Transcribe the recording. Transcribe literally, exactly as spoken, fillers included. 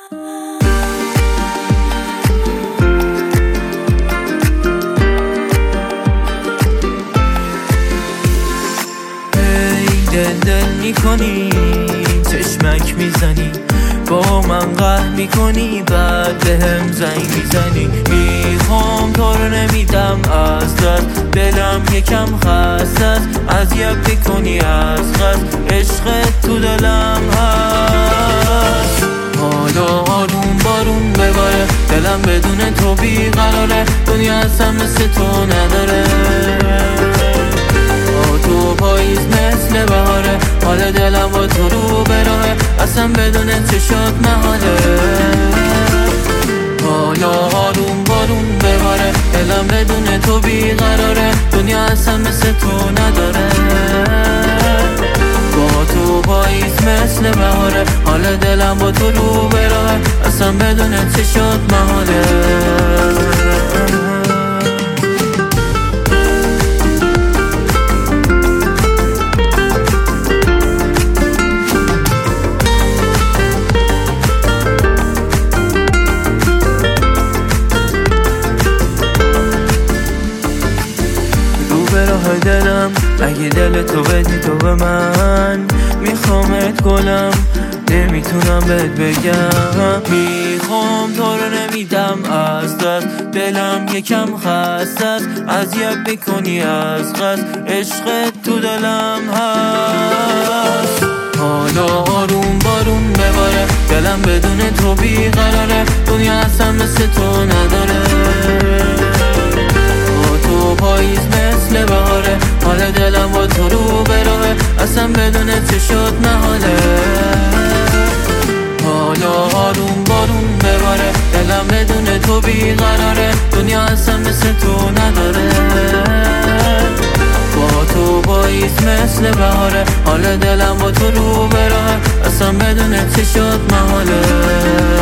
دل دل میکنی، چشمک میزنی، با من قهر میکنی، بعد بهم زنگ میزنی. میخوام تو رو نمیدم از دست، دلم یکم خسته است، اذیت میکنی از قصد، عشقت تو دلم هست. حالا آروم بارون بباره، دلم بدون تو بیقراره، دنیا اصلا مثل تو نداره. تو پاییز مثل بهاره، حال دلم با تو رو براهه، اصلا بدون چشات محاله. حالا آروم بارون بباره، دلم بدون تو بیقراره، دنیا اصلا مثل تو نداره. با تو پاییز مثل بهاره، حال دلم با تو رو براهه، اصلا بدون چشات محاله. به راه دلم، اگه دل تو بدی تو به من، میخوامت گلم، نمیتونم بهت بگم. میخوام تو رو نمیدم از دست، دلم یکم خسته است، اذیت میکنی از قصد، عشقت تو دلم هست. حالا آروم بارون بباره، دلم بدون تو بیقراره، دنیا اصلا مثل تو نداره. تو پاییز مثل بهاره، حال دلم با تو رو براهه، اصلا بدون چشات محاله. حالا آروم بارون بباره، دلم بدون تو بیقراره، دنیا اصلا مثل تو نداره. با تو پاییز مثل بهاره، حال دلم با تو رو براهه، اصلا بدون چشات محاله.